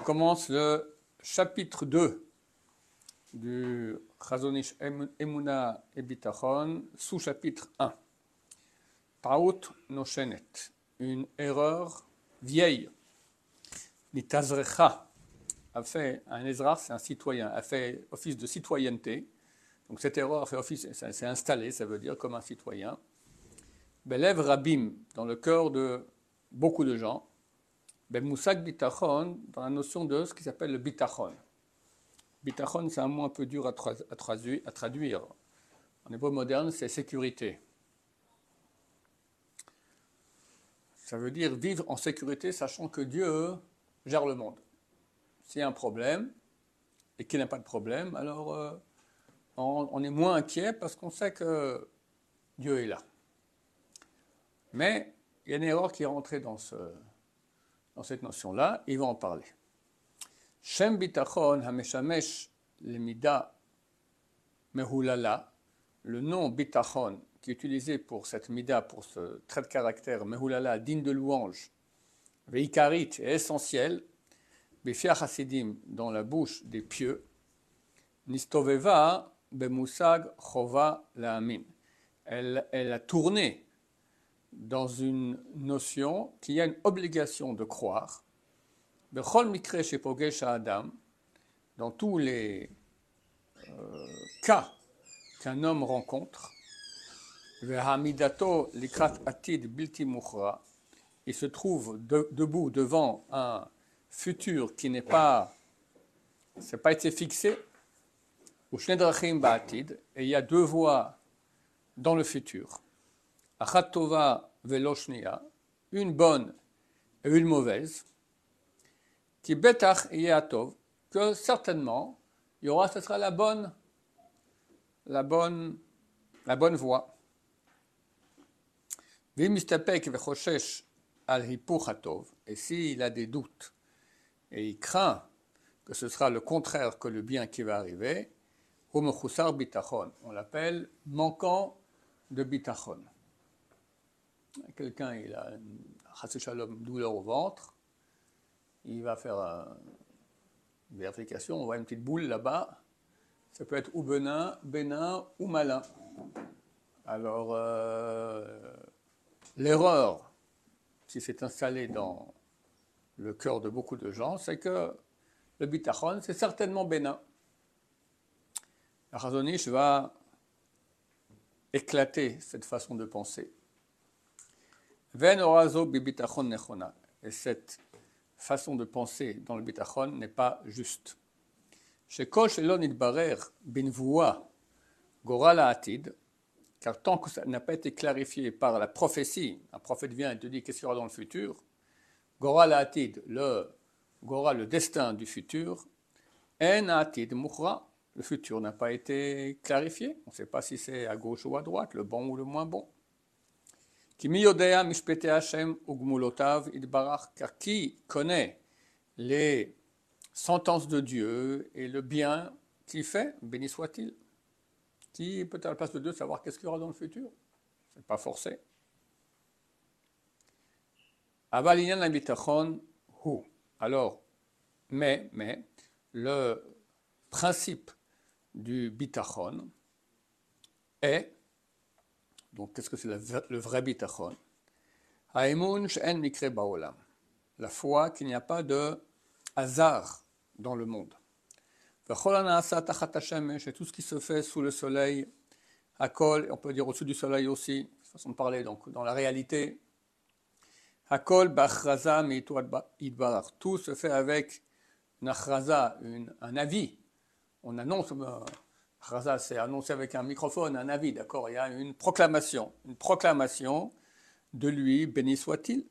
commence le chapitre 2 du Chazon Ish Emuna et Bitachon, sous-chapitre 1. Taout Noshenet, une erreur vieille. Nitazrecha a fait, un Ezra, c'est un citoyen, a fait office de citoyenneté. Donc cette erreur a fait office, ça s'est installé, ça veut dire comme un citoyen. Belev Rabim, dans le cœur de beaucoup de gens. Ben Moussag Bitachon, dans la notion de ce qui s'appelle le Bitachon. Bitachon, c'est un mot un peu dur à traduire. En hébreu moderne, c'est sécurité. Ça veut dire vivre en sécurité, sachant que Dieu gère le monde. S'il y a un problème, et qu'il n'y a pas de problème, alors on est moins inquiet parce qu'on sait que Dieu est là. Mais il y a une erreur qui est rentrée dans cette notion-là, et il va en parler. Shem bitachon hameshamesh lemida mehulala, le nom bitachon qui est utilisé pour cette mida, pour ce trait de caractère mehulala, digne de louange, veikarit, est essentiel, befia chassidim, dans la bouche des pieux, nistoveva bemusag chova la'amim. Elle a tourné dans une notion qu'il y a une obligation de croire. Bechol mikre shepogesh Adam, dans tous les cas qu'un homme rencontre, vehamidato likrat atid bilti muchra, il se trouve debout devant un futur qui n'est pas été fixé, ou shnei drachim ba'atid, et il y a deux voies dans le futur. Achat tova velo shniya, une bonne et une mauvaise, qui betach yatov, que certainement il y aura, ce sera la bonne voie. Vimistapek vechoshesh al hipuch hatov, et s'il a des doutes et il craint que ce sera le contraire que le bien qui va arriver, humechusar bitachon, on l'appelle manquant de bitachon. Quelqu'un, il a une douleur au ventre, il va faire une vérification, on voit une petite boule là-bas, ça peut être ou bénin ou malin. Alors, l'erreur, si c'est installé dans le cœur de beaucoup de gens, c'est que le bitachon, c'est certainement bénin. La Chazon Ish va éclater cette façon de penser. Ven orazo bi bitachon nechona. Et cette façon de penser dans le bitachon n'est pas juste. Shekol shelon itbarer binvoua goral ha'atid, car tant que ça n'a pas été clarifié par la prophétie, un prophète vient et te dit qu'est-ce qu'il y aura dans le futur, goral ha'atid, le destin du futur, en ha'atid muchra, le futur n'a pas été clarifié, on ne sait pas si c'est à gauche ou à droite, le bon ou le moins bon. Car qui connaît les sentences de Dieu et le bien qu'il fait, béni soit-il. Qui peut à la place de Dieu savoir qu'est-ce qu'il y aura dans le futur? Ce n'est pas forcé. Alors, mais, le principe du bitachon est, donc qu'est-ce que c'est le vrai bitachon? Haemun she'en mikre ba'olam, la foi qu'il n'y a pas de hasard dans le monde. V'chol ha'na'asa tachat hashemesh, et tout ce qui se fait sous le soleil, hakol, on peut dire au-dessus du soleil aussi, façon de parler, donc dans la réalité, hakol ba'achraza me'itu yitbarach, tout se fait avec une achraza, un avis. On annonce, achraza c'est annoncé avec un microphone, un avis, d'accord, il y a une proclamation de lui, béni soit-il.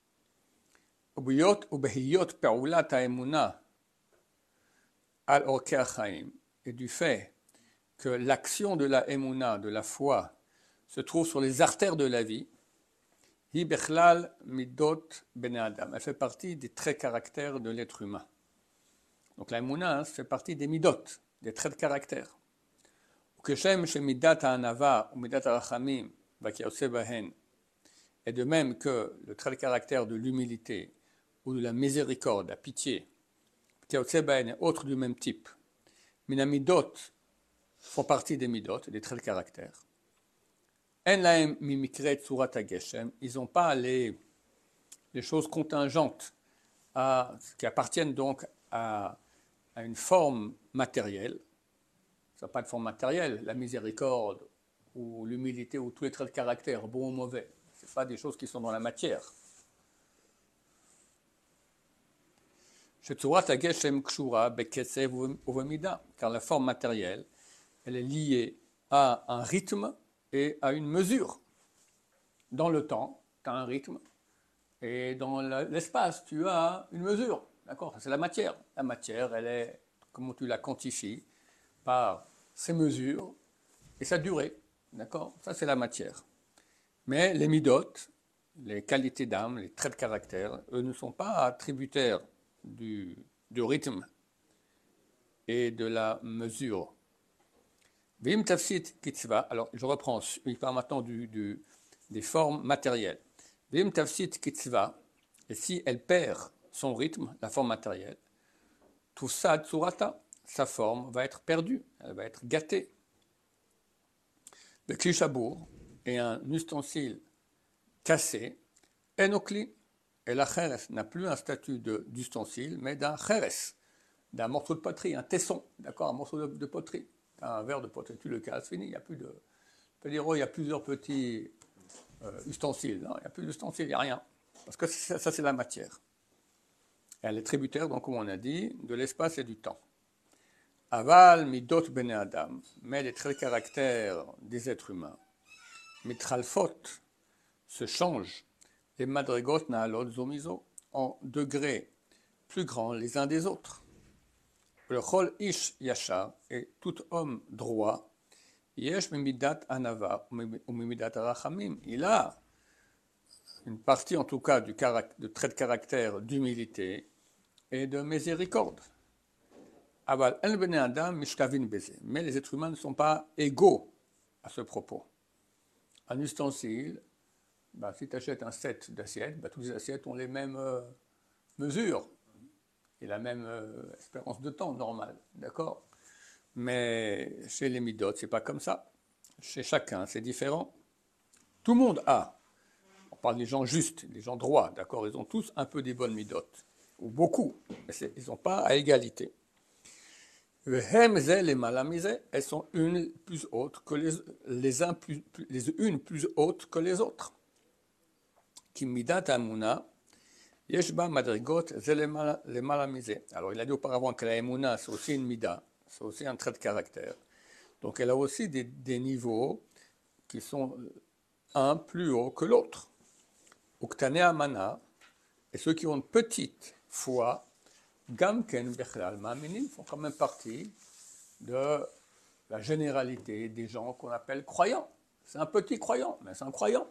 Et du fait que l'action de la emuna, de la foi, se trouve sur les artères de la vie, elle fait partie des traits caractères de l'être humain. Donc la emuna fait partie des midot, des traits de caractère. Et de même que le trait de caractère de l'humilité ou de la miséricorde, la pitié, Théotseben et autres du même type, Minamidot font partie des midot, des traits de caractère. En laem mimikret tsurat hageshem, ils n'ont pas les choses contingentes qui appartiennent donc à une forme matérielle. Ça n'a pas de forme matérielle, la miséricorde ou l'humilité ou tous les traits de caractère, bon ou mauvais. Ce ne sont pas des choses qui sont dans la matière. Car la forme matérielle, elle est liée à un rythme et à une mesure. Dans le temps, tu as un rythme, et dans l'espace, tu as une mesure. D'accord? C'est la matière. La matière, elle est, comment tu la quantifies, par ses mesures et sa durée. D'accord? Ça, c'est la matière. Mais les midot, les qualités d'âme, les traits de caractère, eux ne sont pas tributaires du rythme et de la mesure. Vim tafsit kitzva, alors je reprends, il parle maintenant des formes matérielles. Vim tafsit kitzva, et si elle perd son rythme, la forme matérielle, tout ça, tsurata, sa forme va être perdue, elle va être gâtée. Le klishabour est un ustensile cassé, enokli, et la cheres n'a plus un statut d'ustensile, mais d'un cheres, d'un morceau de poterie, un tesson, d'accord, un morceau de poterie. Un verre de poterie, tu le casses, fini, il n'y a plus de... On peut dire, oh, il y a plusieurs petits ustensiles. Non, il n'y a plus d'ustensiles, il n'y a rien. Parce que ça c'est la matière. Elle est tributaire, donc, comme on a dit, de l'espace et du temps. Aval, midot bene adam, mais les traits de caractère des êtres humains. Mitralfot se changent, les madrigot naalot zomizo, en degrés plus grands les uns des autres. Le chol ish yachar, et tout homme droit, yesh mimidat anava ou mimidat rachamim, il a une partie en tout cas de trait de caractère d'humilité et de miséricorde. Aval el bnei adam mishkavin beze, mais les êtres humains ne sont pas égaux à ce propos. Un ustensile, si tu achètes un set d'assiettes, toutes les assiettes ont les mêmes mesures et la même espérance de temps normale, d'accord? Mais chez les midot, c'est pas comme ça. Chez chacun, c'est différent. Tout le monde a. On parle des gens justes, des gens droits, d'accord? Ils ont tous un peu des bonnes midot, ou beaucoup, mais ils n'ont pas à égalité. Elles sont une plus hautes que les unes plus hautes que les autres. Kimidat amuna. Yeshba madrigot le malamisé. Alors il a dit auparavant que la emuna c'est aussi une mida, c'est aussi un trait de caractère. Donc elle a aussi des niveaux qui sont un plus haut que l'autre. Uktane amana, et ceux qui ont une petite foi, gamken bechlal ma'aminim, font quand même partie de la généralité des gens qu'on appelle croyants. C'est un petit croyant, mais c'est un croyant.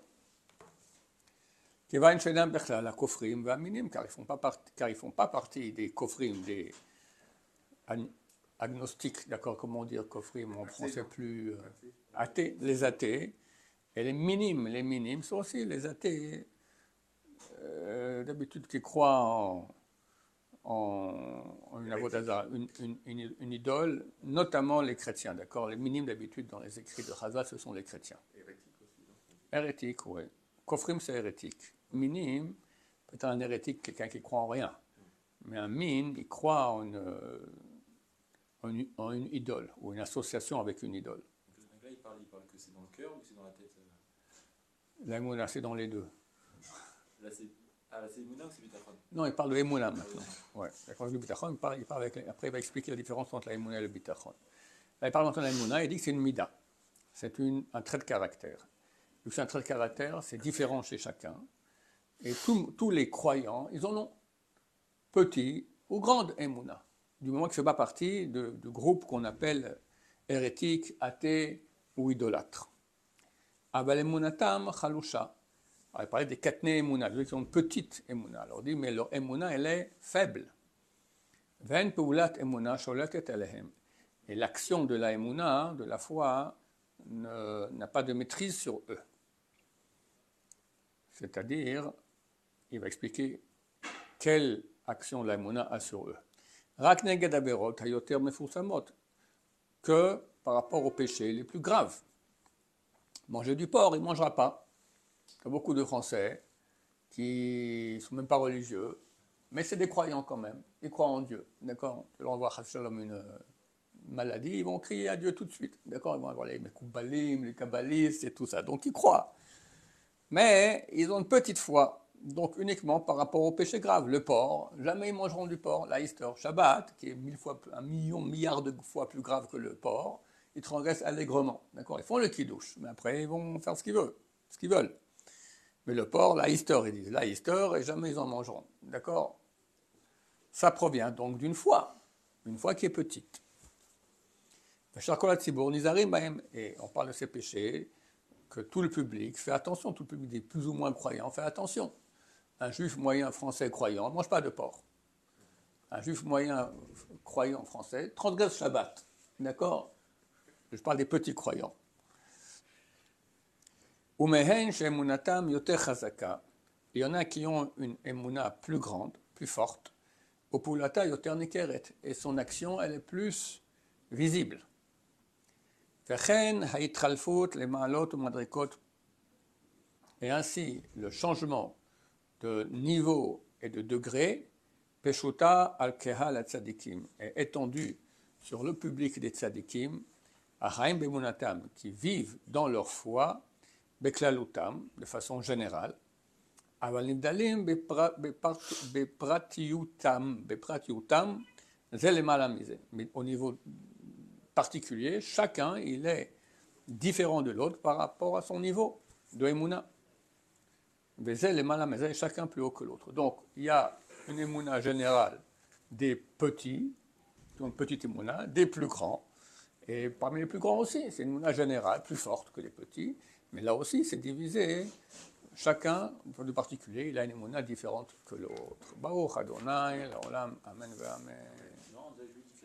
Car ils ne font pas partie des kofrim, des agnostiques, d'accord, comment dire kofrim en français plus athées, les athées, et les minimes sont aussi les athées, d'habitude qui croient en une idole, notamment les chrétiens, d'accord, les minimes d'habitude dans les écrits de Chazal, ce sont les chrétiens. Hérétique aussi. Hérétique, oui. Kofrim, c'est hérétique. Minim, peut-être un hérétique, quelqu'un qui croit en rien. Mais un min, il croit en une idole, ou une association avec une idole. Donc là, il parle que c'est dans le cœur ou c'est dans la tête? L'aïmouna, c'est dans les deux. Là, c'est Emouna ou c'est Bitachon? Non, il parle de Emouna maintenant. Ouais. Quand du Bitachon, après il va expliquer la différence entre l'aïmouna et le Bitachon. Là, il parle maintenant de l'aïmouna, il dit que c'est une mida. C'est un trait de caractère. Donc c'est un trait de caractère, c'est différent chez chacun. Et tous les croyants, ils en ont petit ou grande émouna, du moment que ce n'est pas partie du groupe qu'on appelle hérétique, athée ou idolâtre. Aval emunatam chalusha. Il parlait des katné émouna, ceux qui ont une petite émouna. Alors on dit, mais leur émouna, elle est faible. Ven peulat émouna sholetet alehem. Et l'action de la émouna, de la foi, n'a pas de maîtrise sur eux. C'est-à-dire, il va expliquer quelle action la Mouna a sur eux. Rak neged averot hayoter mefursamot, que par rapport aux péchés les plus graves. Manger du porc, il ne mangera pas. Il y a beaucoup de Français qui ne sont même pas religieux, mais c'est des croyants quand même. Ils croient en Dieu, d'accord? Tu leur envoies une maladie, ils vont crier à Dieu tout de suite, d'accord? Ils vont avoir les Mekoubalim, les Kabbalistes et tout ça, donc ils croient. Mais ils ont une petite foi, donc uniquement par rapport au péché grave. Le porc, jamais ils mangeront du porc. La Easter Shabbat, qui est 1 milliard de fois plus grave que le porc, ils transgressent allègrement, d'accord? Ils font le kidouche, mais après ils vont faire ce qu'ils veulent. Mais le porc, la Easter, ils disent la Easter, et jamais ils en mangeront, d'accord? Ça provient donc d'une foi qui est petite. Et on parle de ces péchés, que tout le public fait attention, tout le public des plus ou moins croyants fait attention. Un juif moyen français croyant ne mange pas de porc. Un juif moyen croyant français transgresse Shabbat. D'accord? Je parle des petits croyants. Umehen she'emunatam yoter chazaka. Il y en a qui ont une emuna plus grande, plus forte. Opulata yoter nikeret. Et son action, elle est plus visible. Vechen ha'itchalfut le ma'alot ou madrikot. Et ainsi, le changement de niveau et de degré, Peshuta al-Kehal al-Tzadikim, est étendu sur le public des Tzadikim, Ahaim bemunatam, qui vivent dans leur foi, Beklalutam, de façon générale, Aval nibdalim bepratiutam, zelemalamizé. Mais au niveau particulier, chacun, il est différent de l'autre par rapport à son niveau de Emouna. Chacun plus haut que l'autre. Donc, il y a une émouna générale des petits, donc petite émouna, des plus grands, et parmi les plus grands aussi, c'est une émouna générale, plus forte que les petits, mais là aussi, c'est divisé. Chacun, de particulier, il a une émouna différente que l'autre. Baruch Adonai, l'olam, amen, amen. Non, on a juste